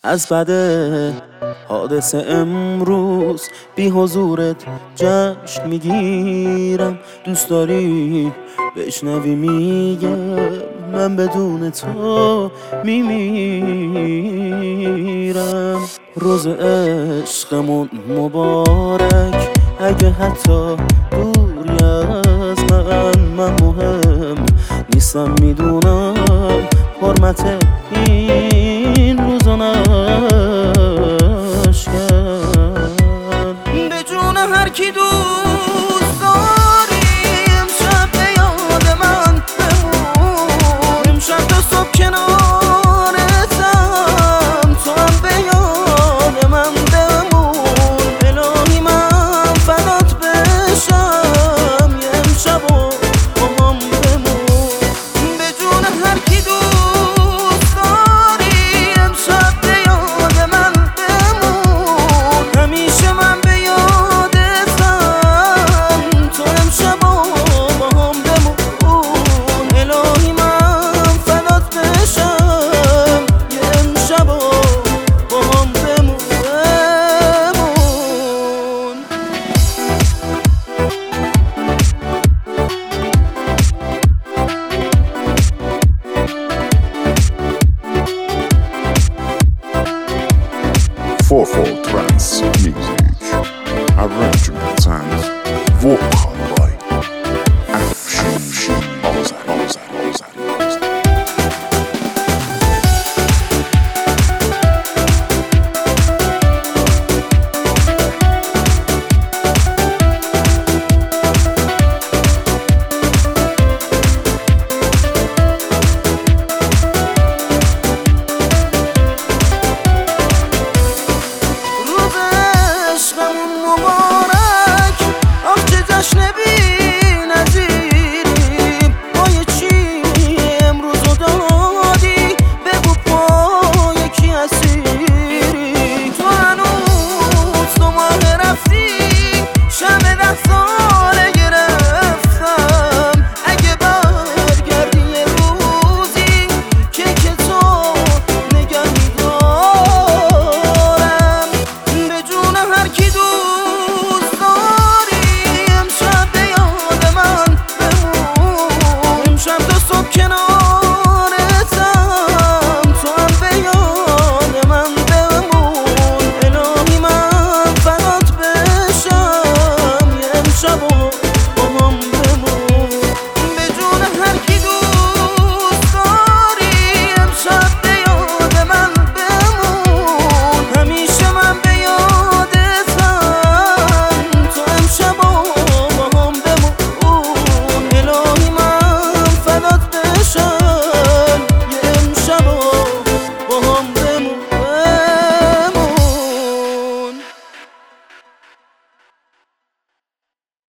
از بعد حادثه امروز بی حضورت جشن میگیرم. دوست داری بشنوی میگم من بدون تو میمیرم. روز عشقمون مبارک، اگه حتی دوری از من مهم نیستم، میدونم حرمت این روزا نشکن. به جون هر کی دوست داری امشب به یاد من بمون، امشب تا صبح کنارتم، تو هم به یاد من بمون. الهی من فدات بشم یه امشب و با هم بمون. به جون هر کی دوست داری امشب به یاد من بمون، همیشه من به یادتم، تو امشب و با هم بمون. الهی من فدات بشم یه امشب و با هم بمون. Fourfold.